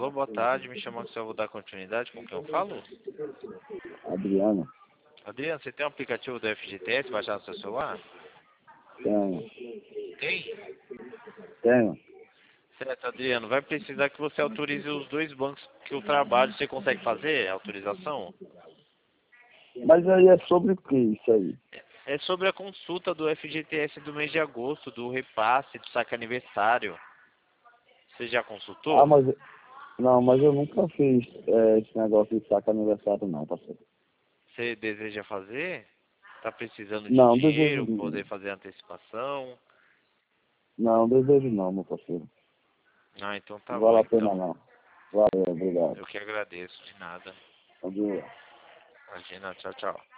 Alô, boa tarde. Me chama que eu vou dar continuidade com quem eu falo. Adriano, Adriano, você tem um aplicativo do FGTS baixado no seu celular? tenho, Tem? tenho. Certo, Adriano. Vai precisar que você autorize os dois bancos que eu trabalho. Você consegue fazer a autorização? Mas aí é sobre o que isso aí? É sobre a consulta do FGTS do mês de agosto, do repasse, do saque aniversário. Você já Ah, consultou? mas eu nunca fiz esse negócio de saca aniversário não, parceiro. Você deseja fazer? Está precisando de Não, dinheiro, desejo poder fazer antecipação? não, desejo não, meu parceiro. Ah, então tá Não bom, vale a pena então. não. Valeu, obrigado. Eu que agradeço, de nada. Bom dia. Imagina, tchau, tchau.